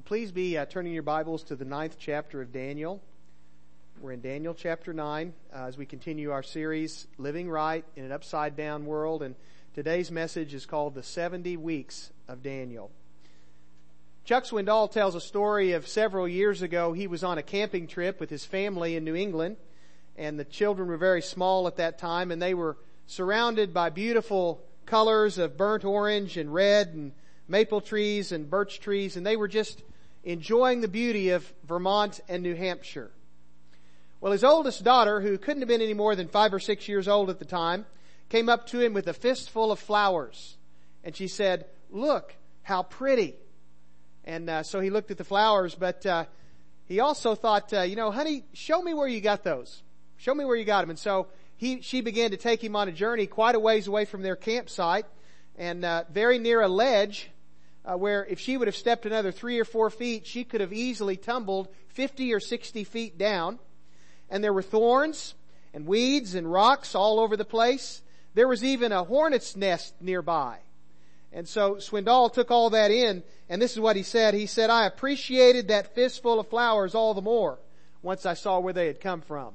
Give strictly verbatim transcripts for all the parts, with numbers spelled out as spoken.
Please be uh, turning your Bibles to the ninth chapter of Daniel. We're in Daniel chapter nine uh, as we continue our series, Living Right in an Upside Down World. And today's message is called The seventy Weeks of Daniel. Chuck Swindoll tells a story of several years ago. He was on a camping trip with his family in New England, and the children were very small at that time, and they were surrounded by beautiful colors of burnt orange and red and maple trees and birch trees, and they were just enjoying the beauty of Vermont and New Hampshire. Well, his oldest daughter, who couldn't have been any more than five or six years old at the time, came up to him with a fistful of flowers. And she said, "Look, how pretty." And uh, so he looked at the flowers, but uh, he also thought, uh, you know, honey, show me where you got those. Show me where you got them. And so he, she began to take him on a journey quite a ways away from their campsite and uh, very near a ledge Uh, where if she would have stepped another three or four feet, she could have easily tumbled fifty or sixty feet down. And there were thorns and weeds and rocks all over the place. There was even a hornet's nest nearby. And so Swindoll took all that in, and this is what he said. He said, "I appreciated that fistful of flowers all the more once I saw where they had come from."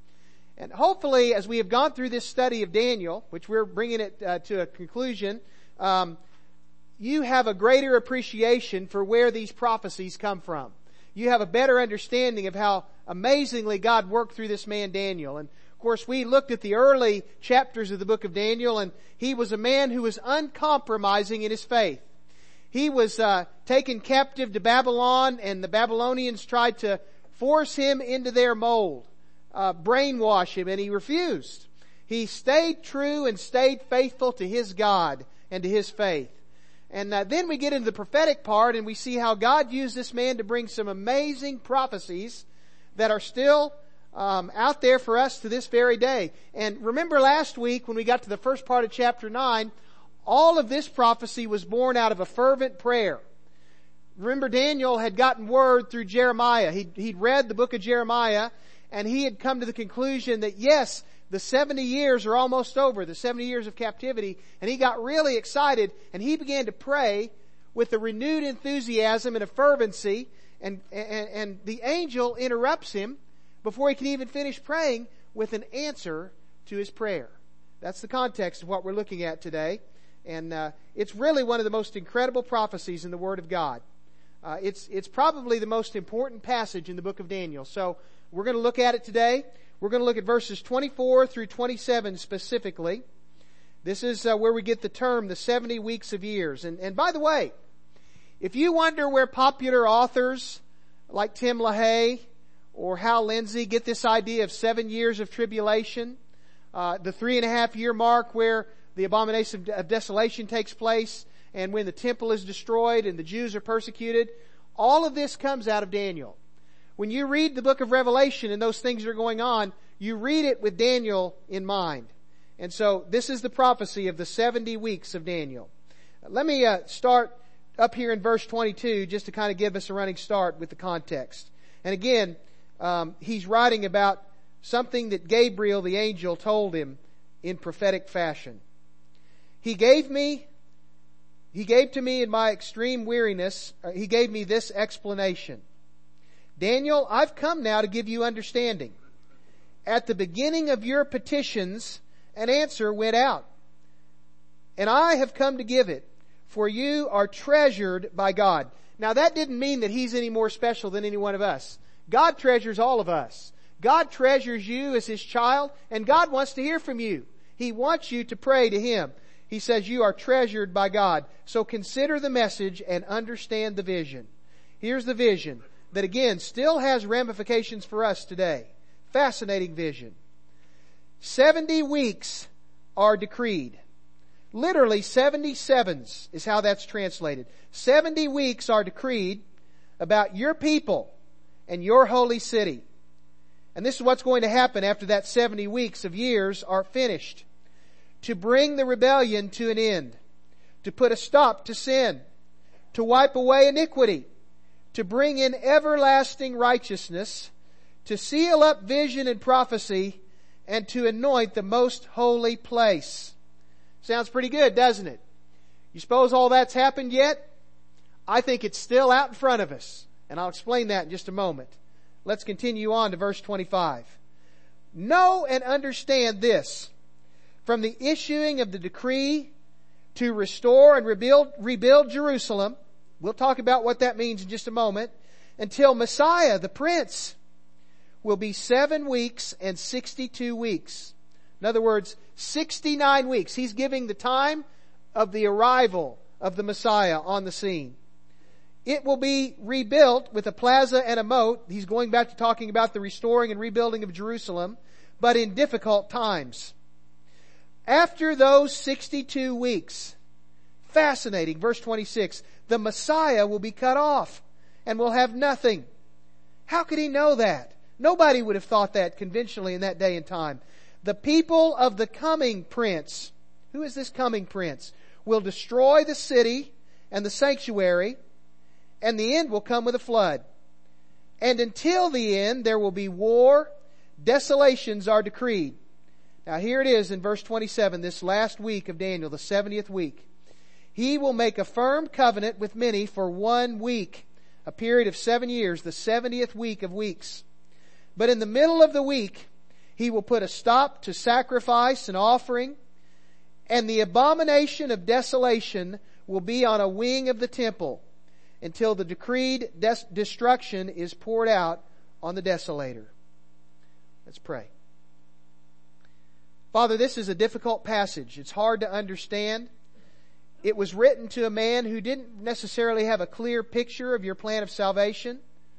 And hopefully, as we have gone through this study of Daniel, which we're bringing it uh, to a conclusion, um, you have a greater appreciation for where these prophecies come from. You have a better understanding of how amazingly God worked through this man Daniel. And of course, we looked at the early chapters of the book of Daniel, and he was a man who was uncompromising in his faith. He was uh, taken captive to Babylon, and the Babylonians tried to force him into their mold, uh, brainwash him, and he refused. He stayed true and stayed faithful to his God and to his faith. And uh, then we get into the prophetic part, and we see how God used this man to bring some amazing prophecies that are still um, out there for us to this very day. And remember last week when we got to the first part of chapter nine, all of this prophecy was born out of a fervent prayer. Remember, Daniel had gotten word through Jeremiah. He'd, he'd read the book of Jeremiah, and he had come to the conclusion that yes, the seventy years are almost over, the seventy years of captivity, and he got really excited, and he began to pray with a renewed enthusiasm and a fervency, and, and, and the angel interrupts him before he can even finish praying with an answer to his prayer. That's the context of what we're looking at today, and uh, it's really one of the most incredible prophecies in the Word of God. Uh, it's, it's probably the most important passage in the book of Daniel, so we're going to look at it today. We're going to look at verses twenty-four through twenty-seven specifically. This is uh, where we get the term, the seventy weeks of years. And, and by the way, if you wonder where popular authors like Tim LaHaye or Hal Lindsey get this idea of seven years of tribulation, uh, the three and a half year mark where the abomination of desolation takes place and when the temple is destroyed and the Jews are persecuted, all of this comes out of Daniel. When you read the book of Revelation and those things are going on, you read it with Daniel in mind. And so this is the prophecy of the seventy weeks of Daniel. Let me uh, start up here in verse twenty-two just to kind of give us a running start with the context. And again, um, he's writing about something that Gabriel the angel told him in prophetic fashion. He gave me, he gave to me in my extreme weariness, uh, he gave me this explanation. "Daniel, I've come now to give you understanding. At the beginning of your petitions, an answer went out. And I have come to give it, for you are treasured by God." Now that didn't mean that he's any more special than any one of us. God treasures all of us. God treasures you as his child, and God wants to hear from you. He wants you to pray to him. He says you are treasured by God. So consider the message and understand the vision. Here's the vision that again still has ramifications for us today. Fascinating vision. seventy weeks are decreed. Literally seventy sevens is how that's translated. seventy weeks are decreed about your people and your holy city. And this is what's going to happen after that seventy weeks of years are finished. To bring the rebellion to an end. To put a stop to sin. To wipe away iniquity. To bring in everlasting righteousness, to seal up vision and prophecy, and to anoint the most holy place. Sounds pretty good, doesn't it? You suppose all that's happened yet? I think it's still out in front of us. And I'll explain that in just a moment. Let's continue on to verse twenty-five. Know and understand this. From the issuing of the decree to restore and rebuild, rebuild Jerusalem, we'll talk about what that means in just a moment, until Messiah, the Prince, will be seven weeks and sixty-two weeks. In other words, sixty-nine weeks. He's giving the time of the arrival of the Messiah on the scene. It will be rebuilt with a plaza and a moat. He's going back to talking about the restoring and rebuilding of Jerusalem, but in difficult times. After those sixty-two weeks, fascinating, verse twenty-six, the Messiah will be cut off and will have nothing. How could he know that? Nobody would have thought that conventionally in that day and time. The people of the coming prince, who is this coming prince, will destroy the city and the sanctuary, and the end will come with a flood. And until the end, there will be war. Desolations are decreed. Now here it is in verse twenty-seven, this last week of Daniel, the seventieth week. He will make a firm covenant with many for one week, a period of seven years, the seventieth week of weeks. But in the middle of the week, he will put a stop to sacrifice and offering, and the abomination of desolation will be on a wing of the temple until the decreed des- destruction is poured out on the desolator. Let's pray. Father, this is a difficult passage. It's hard to understand. It was written to a man who didn't necessarily have a clear picture of your plan of salvation.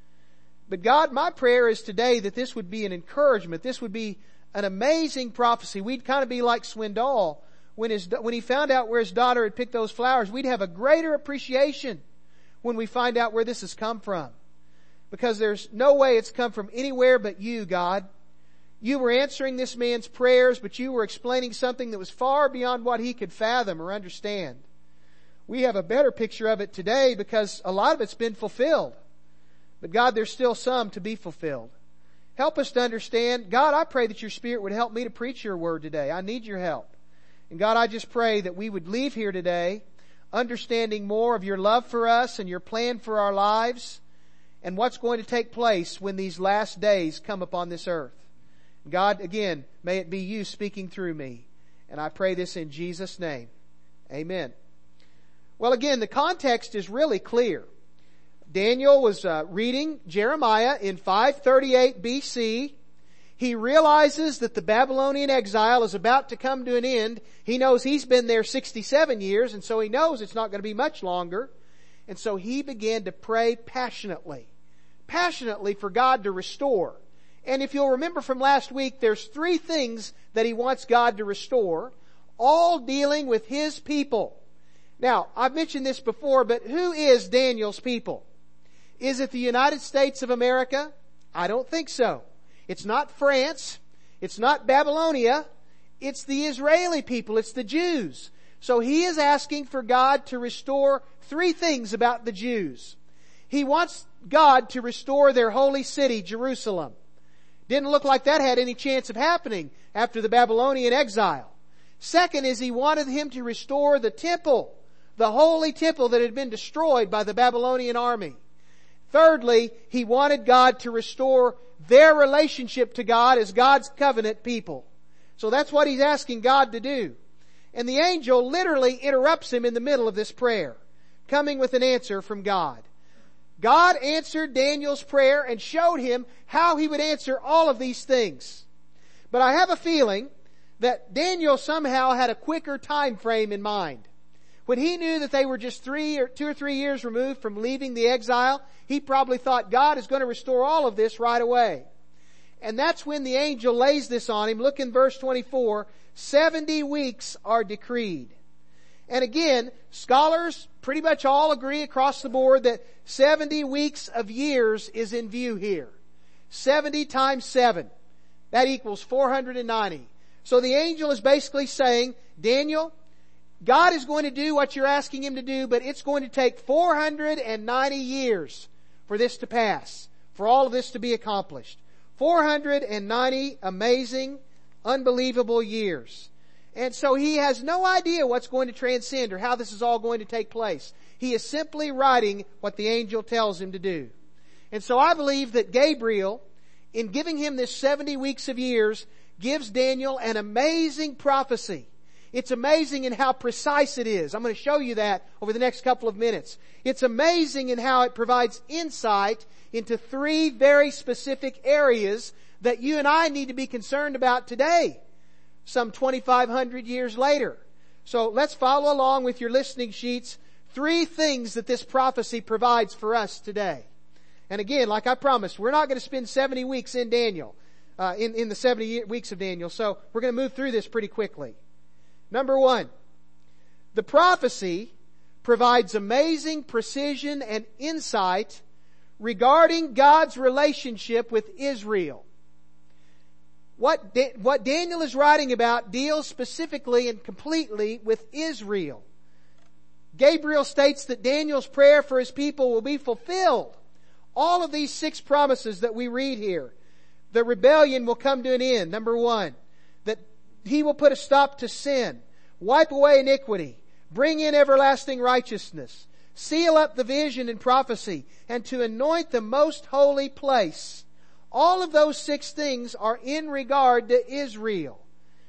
But God, my prayer is today that this would be an encouragement. This would be an amazing prophecy. We'd kind of be like Swindoll when his, when he found out where his daughter had picked those flowers. We'd have a greater appreciation when we find out where this has come from. Because there's no way it's come from anywhere but you, God. You were answering this man's prayers, but you were explaining something that was far beyond what he could fathom or understand. We have a better picture of it today because a lot of it's been fulfilled. But God, there's still some to be fulfilled. Help us to understand. God, I pray that your Spirit would help me to preach your word today. I need your help. And God, I just pray that we would leave here today understanding more of your love for us and your plan for our lives and what's going to take place when these last days come upon this earth. God, again, may it be you speaking through me. And I pray this in Jesus' name. Amen. Well, again, the context is really clear. Daniel was uh, reading Jeremiah in five thirty-eight B C. He realizes that the Babylonian exile is about to come to an end. He knows he's been there sixty-seven years, and so he knows it's not going to be much longer. And so he began to pray passionately, passionately for God to restore. And if you'll remember from last week, there's three things that he wants God to restore, all dealing with his people. Now, I've mentioned this before, but who is Daniel's people? Is it the United States of America? I don't think so. It's not France. It's not Babylonia. It's the Israeli people. It's the Jews. So he is asking for God to restore three things about the Jews. He wants God to restore their holy city, Jerusalem. Didn't look like that had any chance of happening after the Babylonian exile. Second is he wanted him to restore the temple, the holy temple that had been destroyed by the Babylonian army. Thirdly, he wanted God to restore their relationship to God as God's covenant people. So that's what he's asking God to do. And the angel literally interrupts him in the middle of this prayer, coming with an answer from God. God answered Daniel's prayer and showed him how he would answer all of these things. But I have a feeling that Daniel somehow had a quicker time frame in mind. When he knew that they were just three or two or three years removed from leaving the exile, he probably thought God is going to restore all of this right away. And that's when the angel lays this on him. Look in verse twenty-four. seventy weeks are decreed. And again, scholars pretty much all agree across the board that seventy weeks of years is in view here. seventy times seven. That equals four hundred ninety. So the angel is basically saying, Daniel, God is going to do what you're asking him to do, but it's going to take four hundred ninety years for this to pass, for all of this to be accomplished. four hundred ninety amazing, unbelievable years. And so he has no idea what's going to transcend or how this is all going to take place. He is simply writing what the angel tells him to do. And so I believe that Gabriel, in giving him this seventy weeks of years, gives Daniel an amazing prophecy. It's amazing in how precise it is. I'm going to show you that over the next couple of minutes. It's amazing in how it provides insight into three very specific areas that you and I need to be concerned about today, some twenty-five hundred years later. So let's follow along with your listening sheets. Three things that this prophecy provides for us today. And again, like I promised, we're not going to spend seventy weeks in Daniel, uh, in, in the seventy weeks of Daniel. So we're going to move through this pretty quickly. Number one, the prophecy provides amazing precision and insight regarding God's relationship with Israel. What, da- what Daniel is writing about deals specifically and completely with Israel. Gabriel states that Daniel's prayer for his people will be fulfilled. All of these six promises that we read here. The rebellion will come to an end, number one. That he will put a stop to sin, wipe away iniquity, bring in everlasting righteousness, seal up the vision and prophecy, and to anoint the most holy place. All of those six things are in regard to Israel.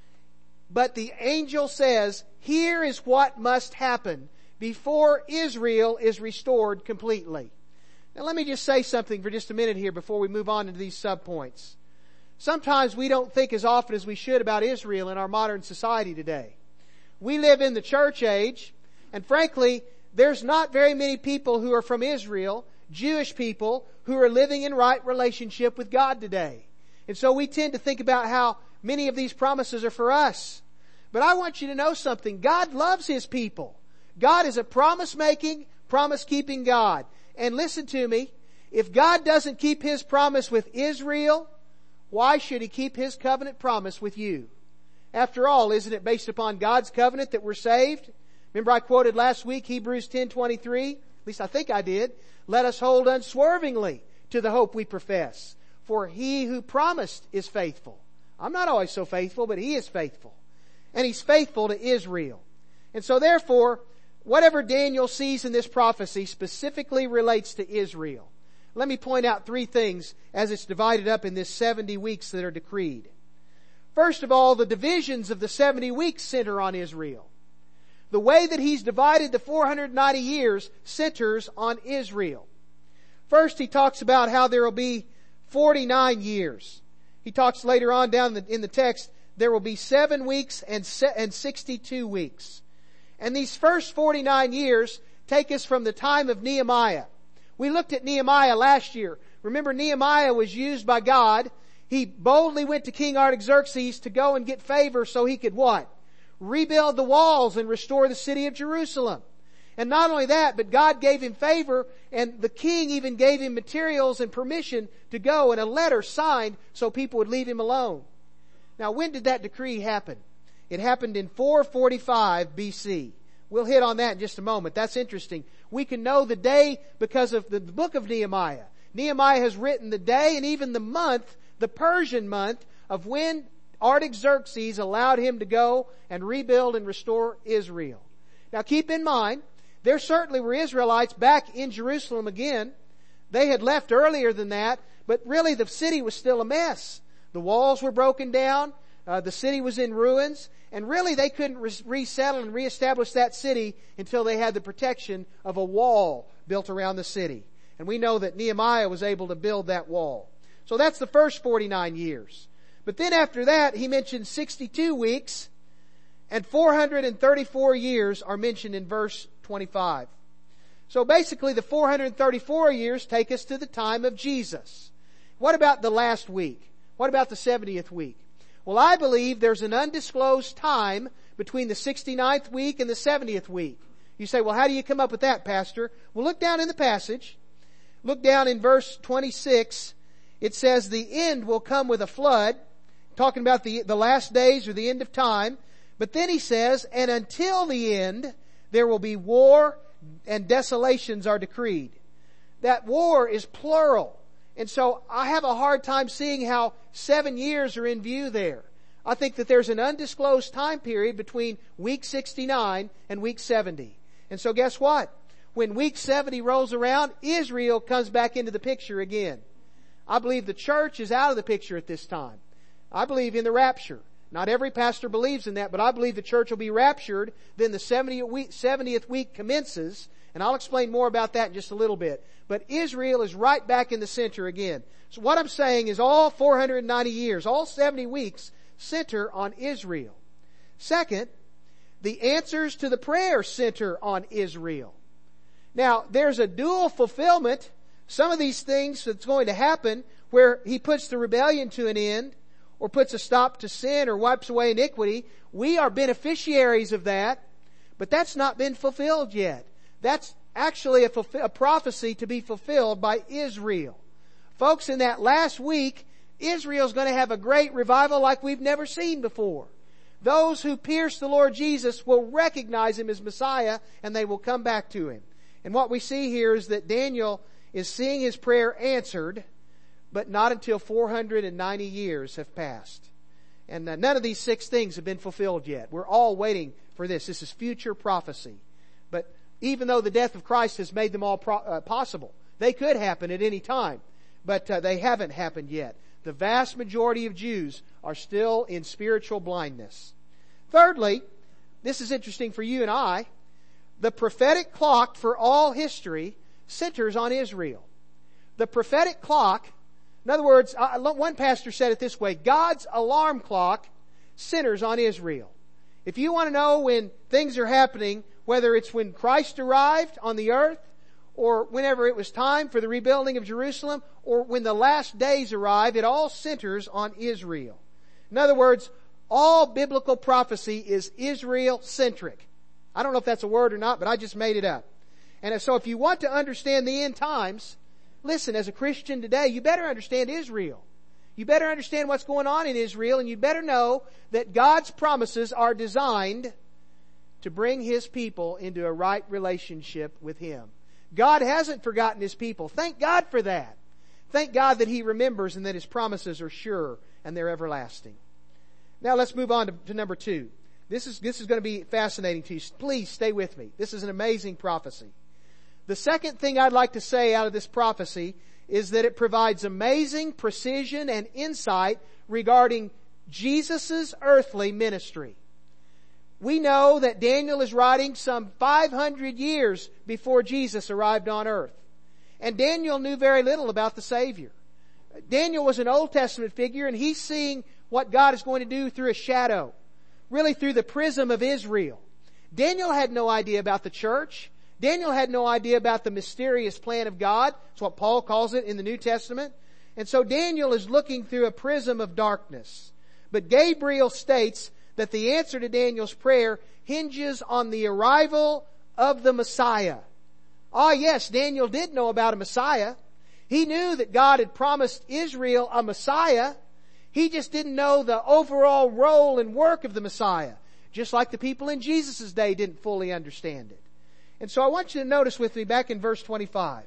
But the angel says, here is what must happen before Israel is restored completely. Now let me just say something for just a minute here before we move on into these subpoints. Sometimes we don't think as often as we should about Israel in our modern society today. We live in the church age, and frankly, there's not very many people who are from Israel, Jewish people, who are living in right relationship with God today. And so we tend to think about how many of these promises are for us. But I want you to know something. God loves His people. God is a promise-making, promise-keeping God. And listen to me, if God doesn't keep His promise with Israel, why should He keep His covenant promise with you? After all, isn't it based upon God's covenant that we're saved? Remember I quoted last week Hebrews ten twenty-three? At least I think I did. Let us hold unswervingly to the hope we profess. For He who promised is faithful. I'm not always so faithful, but He is faithful. And He's faithful to Israel. And so therefore, whatever Daniel sees in this prophecy specifically relates to Israel. Let me point out three things as it's divided up in this seventy weeks that are decreed. First of all, the divisions of the seventy weeks center on Israel. The way that He's divided the four hundred ninety years centers on Israel. First, He talks about how there will be forty-nine years. He talks later on down in the text, there will be seven weeks and sixty-two weeks. And these first forty-nine years take us from the time of Nehemiah. We looked at Nehemiah last year. Remember, Nehemiah was used by God. He boldly went to King Artaxerxes to go and get favor so he could what? Rebuild the walls and restore the city of Jerusalem. And not only that, but God gave him favor, and the king even gave him materials and permission to go, and a letter signed so people would leave him alone. Now, when did that decree happen? It happened in four forty-five B C. We'll hit on that in just a moment. That's interesting. We can know the day because of the book of Nehemiah. Nehemiah has written the day and even the month, the Persian month, of when Artaxerxes allowed him to go and rebuild and restore Israel. Now keep in mind, there certainly were Israelites back in Jerusalem again. They had left earlier than that, but really the city was still a mess. The walls were broken down. Uh, the city was in ruins. And really they couldn't re- resettle and reestablish that city until they had the protection of a wall built around the city. And we know that Nehemiah was able to build that wall. So that's the first forty-nine years. But then after that, he mentions sixty-two weeks, and four hundred thirty-four years are mentioned in verse twenty-five. So basically the four hundred thirty-four years take us to the time of Jesus. What about the last week? What about the seventieth week? Well, I believe there's an undisclosed time between the sixty-ninth week and the seventieth week. You say, well, how do you come up with that, Pastor? Well, look down in the passage. Look down in verse twenty-six. It says, the end will come with a flood, talking about the, the last days or the end of time. But then he says, and until the end, there will be war and desolations are decreed. That war is plural. And so I have a hard time seeing how seven years are in view there. I think that there's an undisclosed time period between week sixty-nine and week seventy. And so guess what? when week seventy rolls around, Israel comes back into the picture again. I believe the church is out of the picture at this time. I believe in the rapture. Not every pastor believes in that, but I believe the church will be raptured. Then the seventieth week commences, and I'll explain more about that in just a little bit. But Israel is right back in the center again. So what I'm saying is all four hundred ninety years, all seventy weeks, center on Israel. Second, the answers to the prayers center on Israel. Now, there's a dual fulfillment. Some of these things that's going to happen where He puts the rebellion to an end, or puts a stop to sin, or wipes away iniquity. We are beneficiaries of that, but that's not been fulfilled yet. That's actually a, fulfill, a prophecy to be fulfilled by Israel. Folks, in that last week, Israel's going to have a great revival like we've never seen before. Those who pierce the Lord Jesus will recognize Him as Messiah, and they will come back to Him. And what we see here is that Daniel is seeing his prayer answered, but not until four hundred ninety years have passed. And uh, none of these six things have been fulfilled yet. We're all waiting for this. This is future prophecy. But even though the death of Christ has made them all pro- uh, possible, they could happen at any time. But uh, they haven't happened yet. The vast majority of Jews are still in spiritual blindness. Thirdly, this is interesting for you and I, the prophetic clock for all history centers on Israel. The prophetic clock, in other words, one pastor said it this way, God's alarm clock centers on Israel. If you want to know when things are happening, whether it's when Christ arrived on the earth, or whenever it was time for the rebuilding of Jerusalem, or when the last days arrive, it all centers on Israel. In other words, all biblical prophecy is Israel-centric. I don't know if that's a word or not, but I just made it up. And so if you want to understand the end times, listen, as a Christian today, you better understand Israel. You better understand what's going on in Israel, and you better know that God's promises are designed to bring His people into a right relationship with Him. God hasn't forgotten His people. Thank God for that. Thank God that He remembers and that His promises are sure and they're everlasting. Now let's move on to, to number two. This is, this is going to be fascinating to you. Please stay with me. This is an amazing prophecy. The second thing I'd like to say out of this prophecy is that it provides amazing precision and insight regarding Jesus' earthly ministry. We know that Daniel is writing some five hundred years before Jesus arrived on earth. And Daniel knew very little about the Savior. Daniel was an Old Testament figure, and he's seeing what God is going to do through a shadow, really through the prism of Israel. Daniel had no idea about the church. Daniel had no idea about the mysterious plan of God. That's what Paul calls it in the New Testament. And so Daniel is looking through a prism of darkness. But Gabriel states that the answer to Daniel's prayer hinges on the arrival of the Messiah. Ah, yes, Daniel did know about a Messiah. He knew that God had promised Israel a Messiah. He just didn't know the overall role and work of the Messiah, just like the people in Jesus' day didn't fully understand it. And so I want you to notice with me back in verse twenty-five.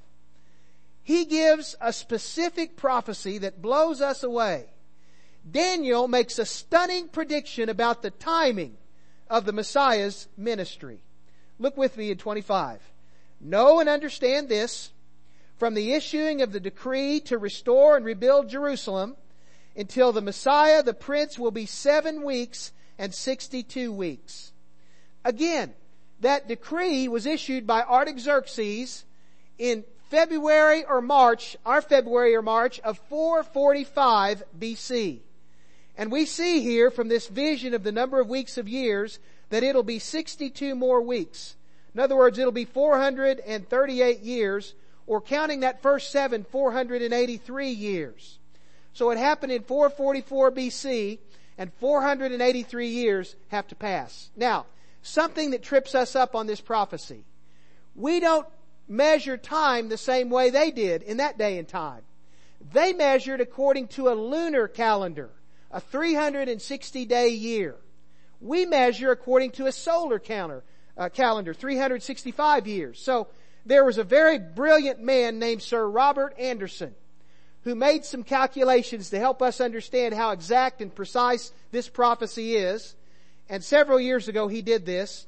He gives a specific prophecy that blows us away. Daniel makes a stunning prediction about the timing of the Messiah's ministry. Look with me in twenty-five. Know and understand this, from the issuing of the decree to restore and rebuild Jerusalem until the Messiah, the Prince, will be seven weeks and sixty-two weeks. Again, that decree was issued by Artaxerxes in February or March, our February or March of four forty-five B C. And we see here from this vision of the number of weeks of years that it'll be sixty-two more weeks. In other words, it'll be four hundred thirty-eight years, or counting that first seven, four hundred eighty-three years. So it happened in four forty-four B C, and four hundred eighty-three years have to pass. Now, something that trips us up on this prophecy. We don't measure time the same way they did in that day and time. They measured according to a lunar calendar, a three hundred sixty day year. We measure according to a solar calendar, uh, calendar, three hundred sixty-five years. So there was a very brilliant man named Sir Robert Anderson who made some calculations to help us understand how exact and precise this prophecy is. And several years ago he did this.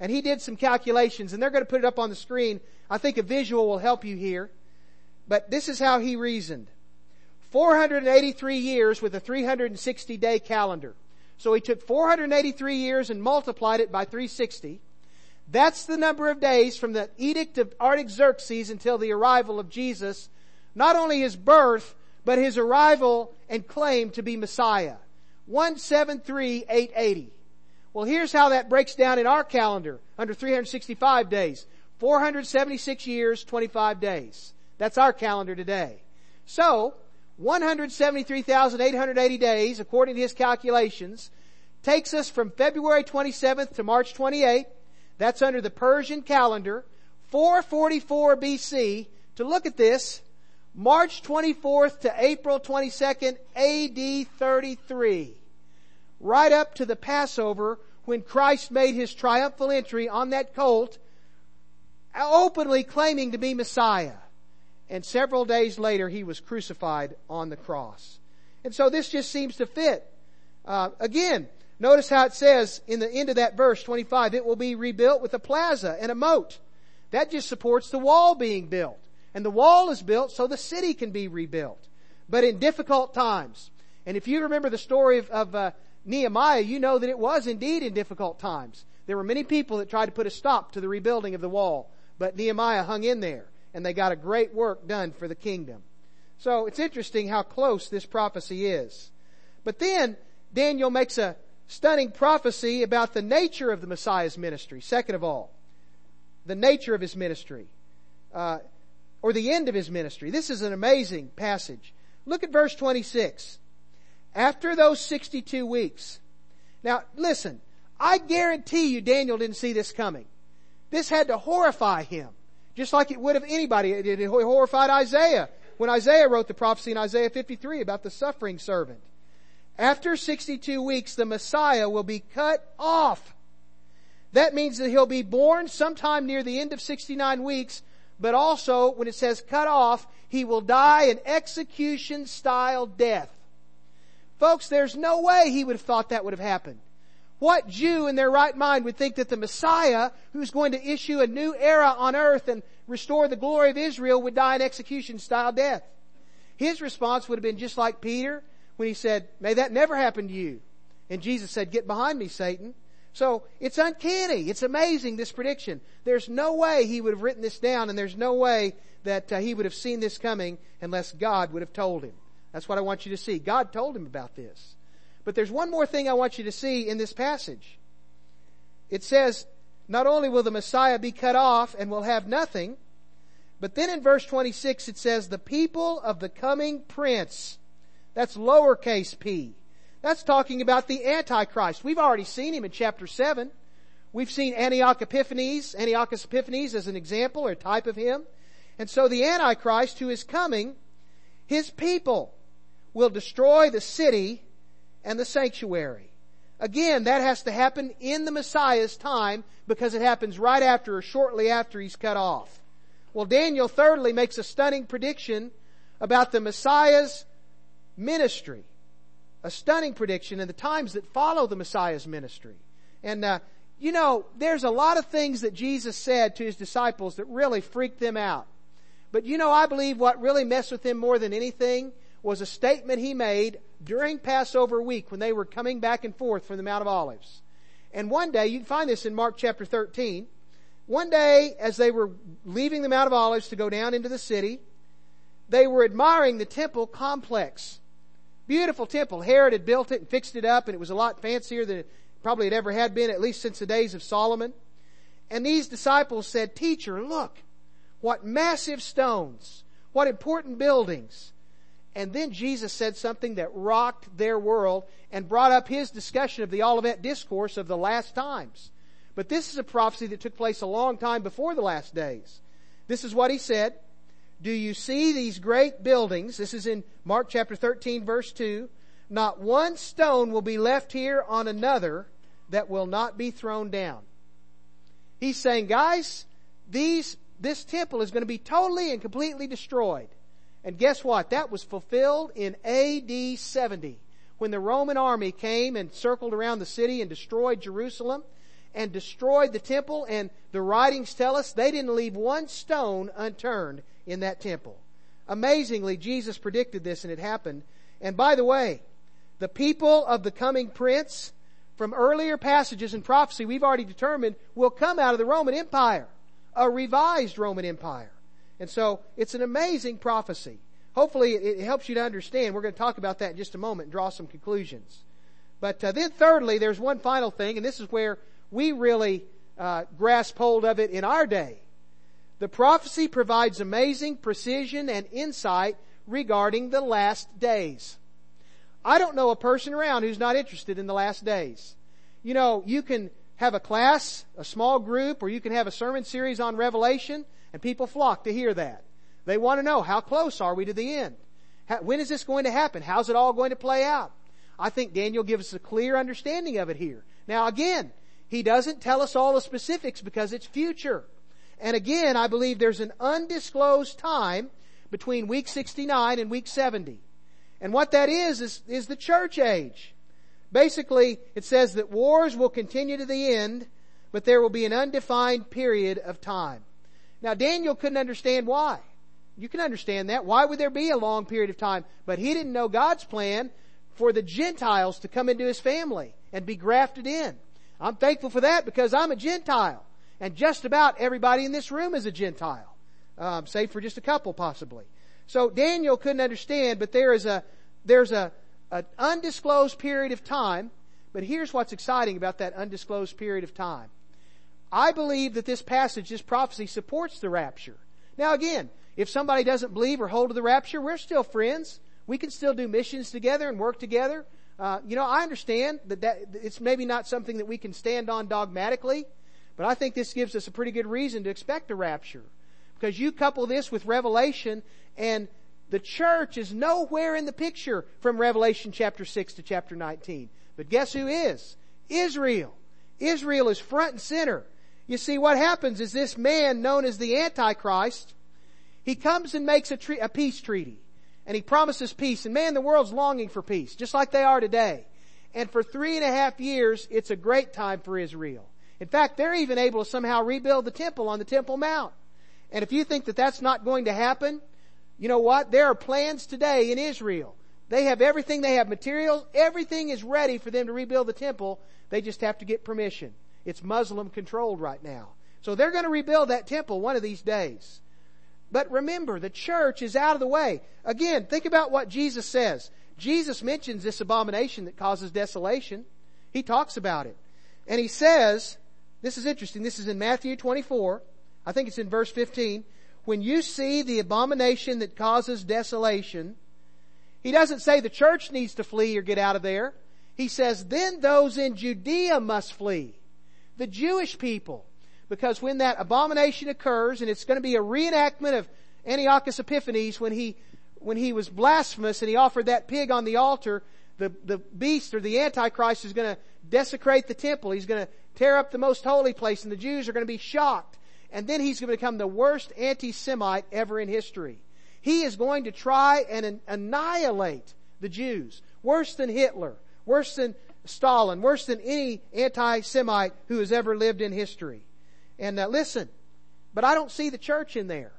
And he did some calculations, and they're going to put it up on the screen. I think a visual will help you here. But this is how he reasoned. four hundred eighty-three years with a three hundred sixty day calendar. So he took four hundred eighty-three years and multiplied it by three hundred sixty. That's the number of days from the edict of Artaxerxes until the arrival of Jesus. Not only his birth, but his arrival and claim to be Messiah. one seventy-three, eight eighty. Well, here's how that breaks down in our calendar under three hundred sixty-five days. four hundred seventy-six years, twenty-five days. That's our calendar today. So, one hundred seventy-three thousand eight hundred eighty days, according to his calculations, takes us from February twenty-seventh to March twenty-eighth. That's under the Persian calendar. four forty-four B C. To look at this, March twenty-fourth to April twenty-second, A D thirty-three. Right up to the Passover, when Christ made his triumphal entry on that colt, openly claiming to be Messiah. And several days later, he was crucified on the cross. And so this just seems to fit. Uh, again, notice how it says in the end of that verse, twenty-five, it will be rebuilt with a plaza and a moat. That just supports the wall being built. And the wall is built so the city can be rebuilt. But in difficult times. And if you remember the story of, of uh, Nehemiah, you know that it was indeed in difficult times. There were many people that tried to put a stop to the rebuilding of the wall. But Nehemiah hung in there. And they got a great work done for the kingdom. So it's interesting how close this prophecy is. But then Daniel makes a stunning prophecy about the nature of the Messiah's ministry. Second of all, the nature of his ministry. Uh, or the end of his ministry. This is an amazing passage. Look at verse twenty-six. After those sixty-two weeks. Now, listen. I guarantee you Daniel didn't see this coming. This had to horrify him. Just like it would have anybody. It horrified Isaiah when Isaiah wrote the prophecy in Isaiah fifty-three about the suffering servant. After sixty-two weeks, the Messiah will be cut off. That means that he'll be born sometime near the end of sixty-nine weeks, but also, when it says cut off, he will die an execution-style death. Folks, there's no way he would have thought that would have happened. What Jew in their right mind would think that the Messiah, who's going to issue a new era on earth and restore the glory of Israel, would die an execution-style death? His response would have been just like Peter when he said, "May that never happen to you." And Jesus said, "Get behind me, Satan." So it's uncanny. It's amazing, this prediction. There's no way he would have written this down, and there's no way that uh, he would have seen this coming unless God would have told him. That's what I want you to see. God told him about this. But there's one more thing I want you to see in this passage. It says, not only will the Messiah be cut off and will have nothing, but then in verse twenty-six it says, the people of the coming prince. That's lowercase p. That's talking about the Antichrist. We've already seen him in chapter seven. We've seen Antiochus Epiphanes, Antiochus Epiphanes as an example or type of him. And so the Antichrist who is coming, his people will destroy the city and the sanctuary. Again, that has to happen in the Messiah's time because it happens right after or shortly after he's cut off. Well, Daniel thirdly makes a stunning prediction about the Messiah's ministry. A stunning prediction in the times that follow the Messiah's ministry. And, uh, you know, there's a lot of things that Jesus said to his disciples that really freaked them out. But, you know, I believe what really messed with them more than anything was a statement he made during Passover week when they were coming back and forth from the Mount of Olives. And one day, you can find this in Mark chapter thirteen. One day, as they were leaving the Mount of Olives to go down into the city, they were admiring the temple complex. Beautiful temple. Herod had built it and fixed it up, and it was a lot fancier than it probably had ever had been, at least since the days of Solomon. And these disciples said, "Teacher, look, what massive stones, what important buildings." And then Jesus said something that rocked their world and brought up his discussion of the Olivet Discourse of the last times. But this is a prophecy that took place a long time before the last days. This is what he said. "Do you see these great buildings?" This is in Mark chapter thirteen, verse two. "Not one stone will be left here on another that will not be thrown down." He's saying, guys, these, this temple is going to be totally and completely destroyed. And guess what? That was fulfilled in A D seventy, when the Roman army came and circled around the city and destroyed Jerusalem. and destroyed the temple, and the writings tell us they didn't leave one stone unturned in that temple. Amazingly, Jesus predicted this and it happened. And by the way, the people of the coming prince, from earlier passages in prophecy, we've already determined will come out of the Roman Empire, a revised Roman Empire. And so it's an amazing prophecy. Hopefully it helps you to understand. We're going to talk about that in just a moment and draw some conclusions. But uh, then thirdly, there's one final thing, and this is where we really uh, grasp hold of it in our day. The prophecy provides amazing precision and insight regarding the last days. I don't know a person around who's not interested in the last days. You know, you can have a class, a small group, or you can have a sermon series on Revelation, and people flock to hear that. They want to know, how close are we to the end? How, when is this going to happen? How's it all going to play out? I think Daniel gives us a clear understanding of it here. Now again, he doesn't tell us all the specifics because it's future. And again, I believe there's an undisclosed time between week sixty-nine and week seventy. And what that is, is, is the church age. Basically, it says that wars will continue to the end, but there will be an undefined period of time. Now, Daniel couldn't understand why. You can understand that. Why would there be a long period of time? But he didn't know God's plan for the Gentiles to come into his family and be grafted in. I'm thankful for that because I'm a Gentile. And just about everybody in this room is a Gentile. Um, save for just a couple possibly. So Daniel couldn't understand, but there is a, there's a, an undisclosed period of time. But here's what's exciting about that undisclosed period of time. I believe that this passage, this prophecy, supports the rapture. Now again, if somebody doesn't believe or hold to the rapture, we're still friends. We can still do missions together and work together. Uh, you know, I understand that, that it's maybe not something that we can stand on dogmatically, but I think this gives us a pretty good reason to expect a rapture. Because you couple this with Revelation, and the church is nowhere in the picture from Revelation chapter six to chapter nineteen. But guess who is? Israel. Israel is front and center. You see, what happens is this man known as the Antichrist, he comes and makes a, tre- a peace treaty. And he promises peace. And man, the world's longing for peace, just like they are today. And for three and a half years, it's a great time for Israel. In fact, they're even able to somehow rebuild the temple on the Temple Mount. And if you think that that's not going to happen, you know what? There are plans today in Israel. They have everything. They have materials. Everything is ready for them to rebuild the temple. They just have to get permission. It's Muslim controlled right now. So they're going to rebuild that temple one of these days. But remember, the church is out of the way. Again, think about what Jesus says. Jesus mentions this abomination that causes desolation. He talks about it. And he says, this is interesting, this is in Matthew twenty-four. I think it's in verse fifteen. When you see the abomination that causes desolation, he doesn't say the church needs to flee or get out of there. He says, then those in Judea must flee. The Jewish people. Because when that abomination occurs, and it's going to be a reenactment of Antiochus Epiphanes when he, when he was blasphemous and he offered that pig on the altar, the, the beast or the Antichrist is going to desecrate the temple. He's going to tear up the most holy place, and the Jews are going to be shocked. And then he's going to become the worst anti-Semite ever in history. He is going to try and annihilate the Jews. Worse than Hitler. Worse than Stalin. Worse than any anti-Semite who has ever lived in history. And uh, listen, but I don't see the church in there.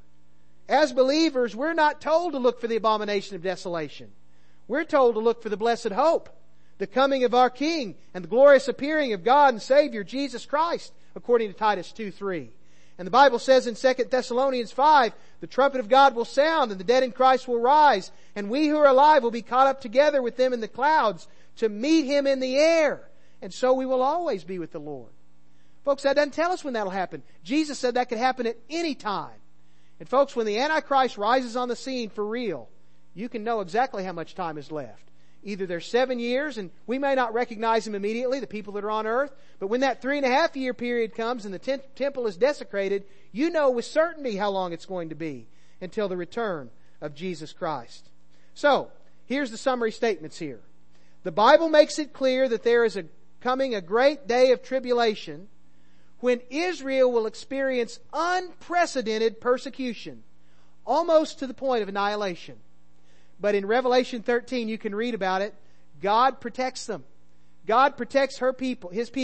As believers, we're not told to look for the abomination of desolation. We're told to look for the blessed hope, the coming of our King, and the glorious appearing of God and Savior, Jesus Christ, according to Titus two three. And the Bible says in Second Thessalonians five, the trumpet of God will sound, and the dead in Christ will rise, and we who are alive will be caught up together with them in the clouds to meet Him in the air. And so we will always be with the Lord. Folks, that doesn't tell us when that'll happen. Jesus said that could happen at any time. And folks, when the Antichrist rises on the scene for real, you can know exactly how much time is left. Either there's seven years, and we may not recognize him immediately, the people that are on earth, but when that three and a half year period comes and the ten- temple is desecrated, you know with certainty how long it's going to be until the return of Jesus Christ. So, here's the summary statements here. The Bible makes it clear that there is a coming a great day of tribulation when Israel will experience unprecedented persecution, almost to the point of annihilation. But in Revelation thirteen, you can read about it. God protects them. God protects her people, His people,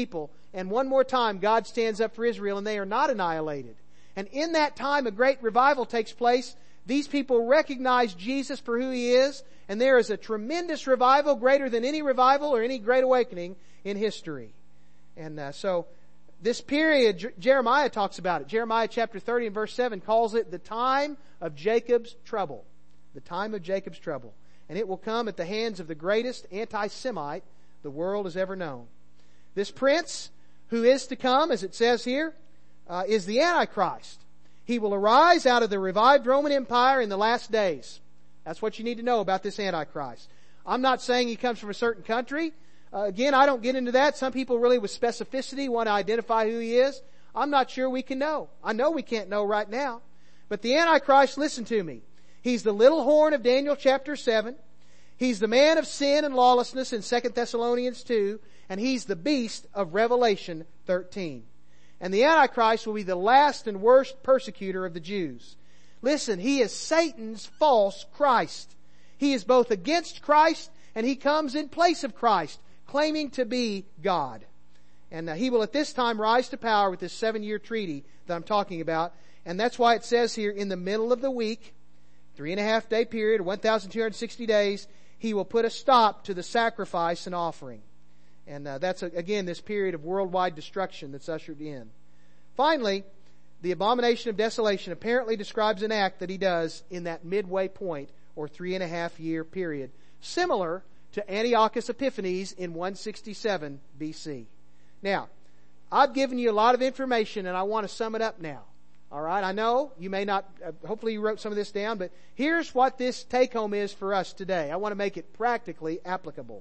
and one more time God stands up for Israel and they are not annihilated. And in that time a great revival takes place. These people recognize Jesus for who He is, and there is a tremendous revival, greater than any revival or any great awakening in history. And uh, so this period, J- Jeremiah talks about it. Jeremiah chapter thirty and verse seven calls it the time of Jacob's trouble. The time of Jacob's trouble. And it will come at the hands of the greatest anti-Semite the world has ever known. This prince who is to come, as it says here, uh, is the Antichrist. He will arise out of the revived Roman Empire in the last days. That's what you need to know about this Antichrist. I'm not saying he comes from a certain country. Uh, again, I don't get into that. Some people really with specificity want to identify who he is. I'm not sure we can know. I know we can't know right now. But the Antichrist, listen to me. He's the little horn of Daniel chapter seven. He's the man of sin and lawlessness in Second Thessalonians two. And he's the beast of Revelation thirteen. And the Antichrist will be the last and worst persecutor of the Jews. Listen, he is Satan's false Christ. He is both against Christ and he comes in place of Christ, claiming to be God. And uh, he will at this time rise to power with this seven-year treaty that I'm talking about. And that's why it says here, in the middle of the week, three and a half day period, one thousand two hundred sixty days, he will put a stop to the sacrifice and offering. And uh, that's, again, this period of worldwide destruction that's ushered in. Finally, the abomination of desolation apparently describes an act that he does in that midway point, or three and a half year period, similar to Antiochus Epiphanes in one sixty-seven B C. Now, I've given you a lot of information and I want to sum it up now. Alright, I know you may not, uh, hopefully you wrote some of this down, but here's what this take home is for us today. I want to make it practically applicable.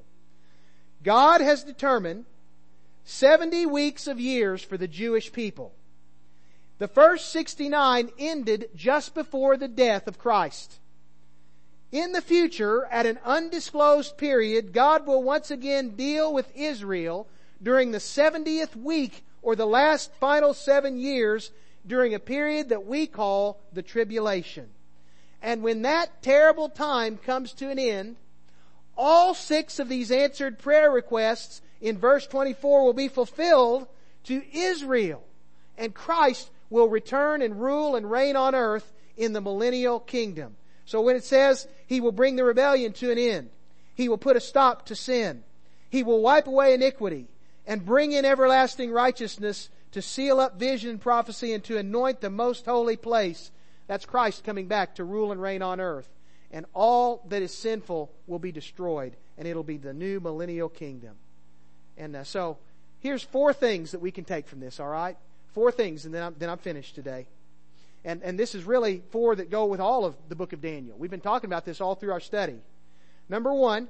God has determined seventy weeks of years for the Jewish people. The first sixty-nine ended just before the death of Christ. In the future, at an undisclosed period, God will once again deal with Israel during the seventieth week, or the last final seven years, during a period that we call the tribulation. And when that terrible time comes to an end, all six of these answered prayer requests in verse twenty-four will be fulfilled to Israel. And Christ will return and rule and reign on earth in the millennial kingdom. So when it says He will bring the rebellion to an end, He will put a stop to sin, He will wipe away iniquity and bring in everlasting righteousness to seal up vision and prophecy and to anoint the most holy place. That's Christ coming back to rule and reign on earth. And all that is sinful will be destroyed, and it'll be the new millennial kingdom. And uh, so here's four things that we can take from this, all right? Four things, and then I'm, then I'm finished today. And, and this is really four that go with all of the book of Daniel. We've been talking about this all through our study. Number one,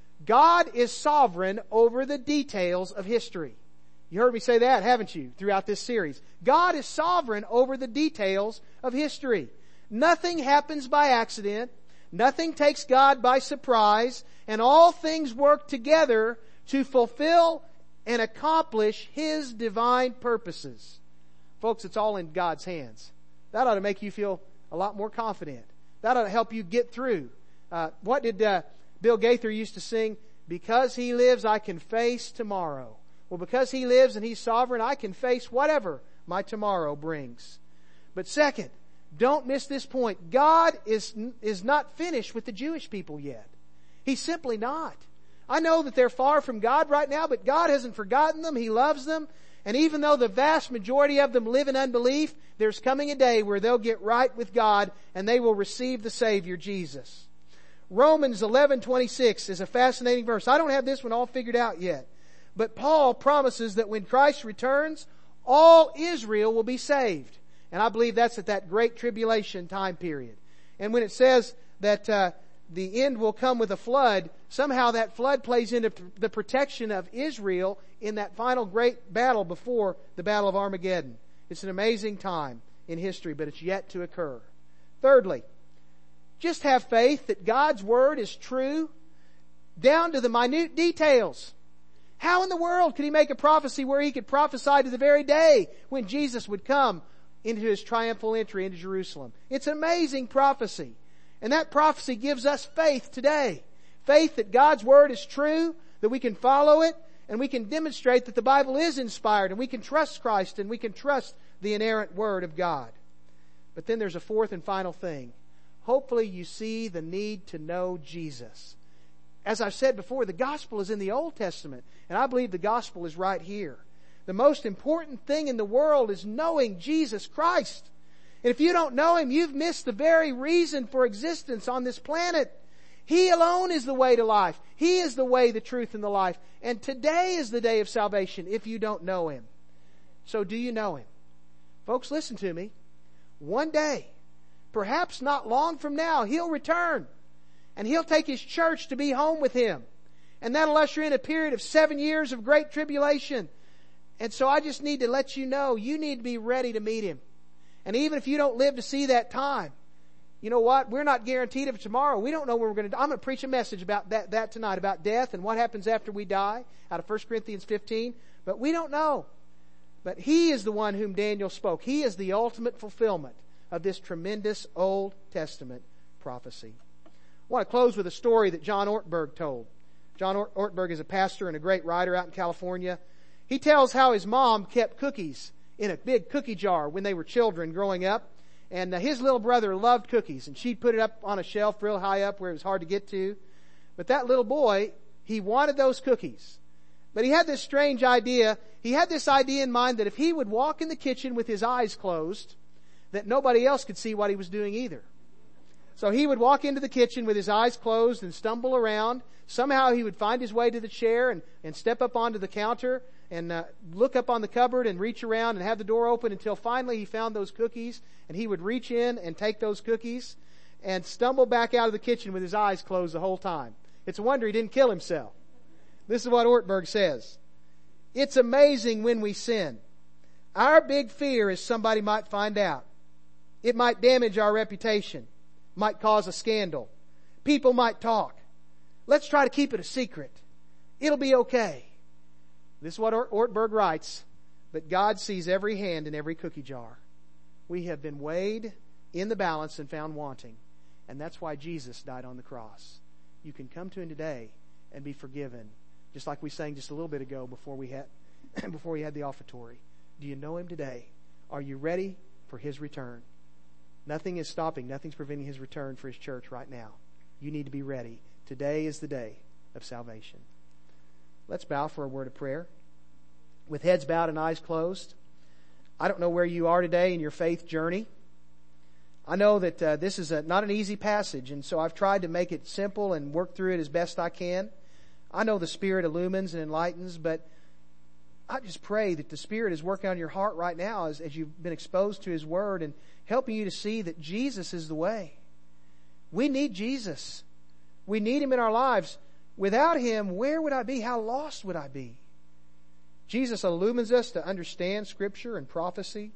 God is sovereign over the details of history. You heard me say that, haven't you, throughout this series? God is sovereign over the details of history. Nothing happens by accident. Nothing takes God by surprise. And all things work together to fulfill and accomplish His divine purposes. Folks, it's all in God's hands. That ought to make you feel a lot more confident. That ought to help you get through. Uh, what did uh, Bill Gaither used to sing? Because He lives, I can face tomorrow. Well, because He lives and He's sovereign, I can face whatever my tomorrow brings. But second, don't miss this point. God is, is not finished with the Jewish people yet. He's simply not. I know that they're far from God right now, but God hasn't forgotten them. He loves them. And even though the vast majority of them live in unbelief, there's coming a day where they'll get right with God and they will receive the Savior, Jesus. Romans eleven twenty-six is a fascinating verse. I don't have this one all figured out yet. But Paul promises that when Christ returns, all Israel will be saved. And I believe that's at that great tribulation time period. And when it says that uh, the end will come with a flood, somehow that flood plays into the protection of Israel in that final great battle before the Battle of Armageddon. It's an amazing time in history, but it's yet to occur. Thirdly, just have faith that God's Word is true down to the minute details. How in the world could He make a prophecy where He could prophesy to the very day when Jesus would come into His triumphal entry into Jerusalem? It's an amazing prophecy. And that prophecy gives us faith today. Faith that God's Word is true, that we can follow it, and we can demonstrate that the Bible is inspired, and we can trust Christ, and we can trust the inerrant Word of God. But then there's a fourth and final thing. Hopefully you see the need to know Jesus. As I've said before, the gospel is in the Old Testament, and I believe the gospel is right here. The most important thing in the world is knowing Jesus Christ. And if you don't know Him, you've missed the very reason for existence on this planet. He alone is the way to life. He is the way, the truth, and the life. And today is the day of salvation if you don't know Him. So do you know Him? Folks, listen to me. One day, perhaps not long from now, He'll return. And He'll take His church to be home with Him. And that'll usher in a period of seven years of great tribulation. And so I just need to let you know, you need to be ready to meet Him. And even if you don't live to see that time, you know what? We're not guaranteed of tomorrow. We don't know when we're going to die. I'm going to preach a message about that, that tonight, about death and what happens after we die, out of First Corinthians fifteen. But we don't know. But He is the one whom Daniel spoke. He is the ultimate fulfillment of this tremendous Old Testament prophecy. I want to close with a story that John Ortberg told. John Ortberg is a pastor and a great writer out in California. He tells how his mom kept cookies in a big cookie jar when they were children growing up. And uh, his little brother loved cookies, and she'd put it up on a shelf real high up where it was hard to get to. But that little boy, he wanted those cookies. But he had this strange idea. He had this idea in mind that if he would walk in the kitchen with his eyes closed, that nobody else could see what he was doing either. So he would walk into the kitchen with his eyes closed and stumble around. Somehow he would find his way to the chair and, and step up onto the counter and uh, look up on the cupboard and reach around and have the door open until finally he found those cookies, and he would reach in and take those cookies and stumble back out of the kitchen with his eyes closed the whole time. It's a wonder he didn't kill himself. This is what Ortberg says. It's amazing when we sin. Our big fear is somebody might find out. It might damage our reputation, might cause a scandal. People might talk. Let's try to keep it a secret. It'll be okay. This is what Ortberg writes. But God sees every hand in every cookie jar. We have been weighed in the balance and found wanting. And that's why Jesus died on the cross. You can come to Him today and be forgiven. Just like we sang just a little bit ago before we had, before we had the offertory. Do you know Him today? Are you ready for His return? Nothing is stopping, nothing's preventing His return for His church right now. You need to be ready. Today is the day of salvation. Let's bow for a word of prayer. With heads bowed and eyes closed. I don't know where you are today in your faith journey. I know that uh, this is a, not an easy passage, and so I've tried to make it simple and work through it as best I can. I know the Spirit illumines and enlightens, but I just pray that the Spirit is working on your heart right now as, as you've been exposed to His Word and helping you to see that Jesus is the way. We need Jesus. We need Him in our lives. Without Him, where would I be? How lost would I be? Jesus illumines us to understand Scripture and prophecy.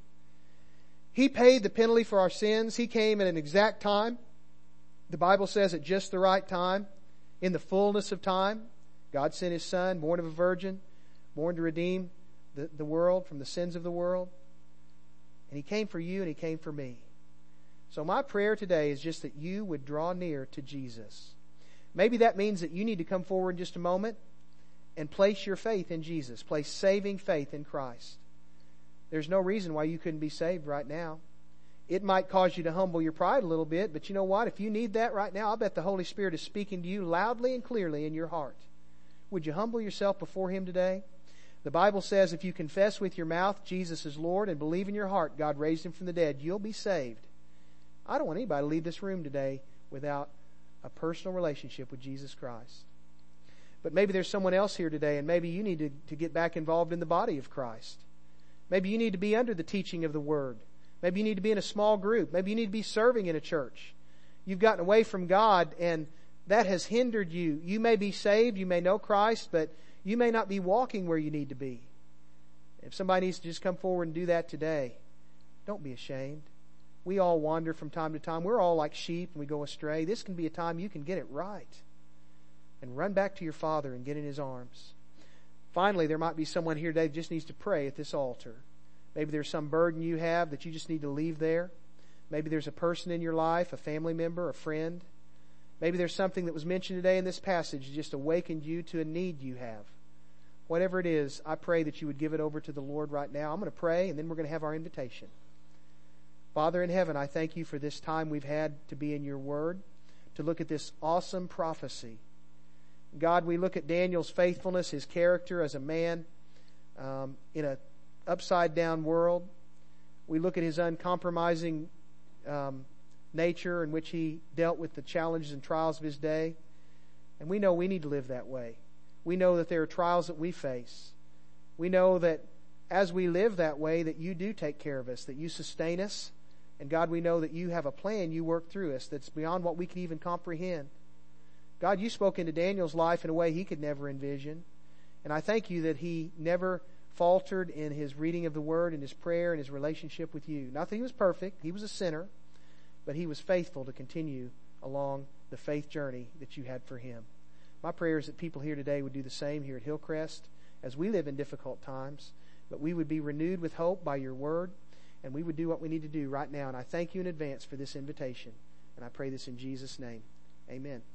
He paid the penalty for our sins. He came at an exact time. The Bible says at just the right time, in the fullness of time. God sent His Son, born of a virgin, born to redeem the, the world from the sins of the world. And He came for you and He came for me. So my prayer today is just that you would draw near to Jesus. Maybe that means that you need to come forward in just a moment and place your faith in Jesus. Place saving faith in Christ. There's no reason why you couldn't be saved right now. It might cause you to humble your pride a little bit, but you know what? If you need that right now, I'll bet the Holy Spirit is speaking to you loudly and clearly in your heart. Would you humble yourself before Him today? The Bible says if you confess with your mouth Jesus is Lord and believe in your heart God raised Him from the dead, you'll be saved. I don't want anybody to leave this room today without a personal relationship with Jesus Christ. But maybe there's someone else here today, and maybe you need to, to get back involved in the body of Christ. Maybe you need to be under the teaching of the Word. Maybe you need to be in a small group. Maybe you need to be serving in a church. You've gotten away from God, and that has hindered you. You may be saved, you may know Christ, but you may not be walking where you need to be. If somebody needs to just come forward and do that today, don't be ashamed. We all wander from time to time. We're all like sheep and we go astray. This can be a time you can get it right and run back to your Father and get in His arms. Finally, there might be someone here today that just needs to pray at this altar. Maybe there's some burden you have that you just need to leave there. Maybe there's a person in your life, a family member, a friend. Maybe there's something that was mentioned today in this passage that just awakened you to a need you have. whatever it is, I pray that you would give it over to the Lord right now. I'm going to pray, and then we're going to have our invitation. Father in heaven, I thank you for this time we've had to be in your word, to look at this awesome prophecy. God, we look at Daniel's faithfulness, his character as a man um, in an upside-down world. We look at his uncompromising um, nature in which he dealt with the challenges and trials of his day. And we know we need to live that way. We know that there are trials that we face. We know that as we live that way, that you do take care of us, that you sustain us. And God, we know that you have a plan you work through us that's beyond what we can even comprehend. God, you spoke into Daniel's life in a way he could never envision. And I thank you that he never faltered in his reading of the Word, in his prayer, and his relationship with you. Not that he was perfect, he was a sinner, but he was faithful to continue along the faith journey that you had for him. My prayer is that people here today would do the same here at Hillcrest as we live in difficult times, but we would be renewed with hope by your Word, and we would do what we need to do right now. And I thank you in advance for this invitation, and I pray this in Jesus' name. Amen.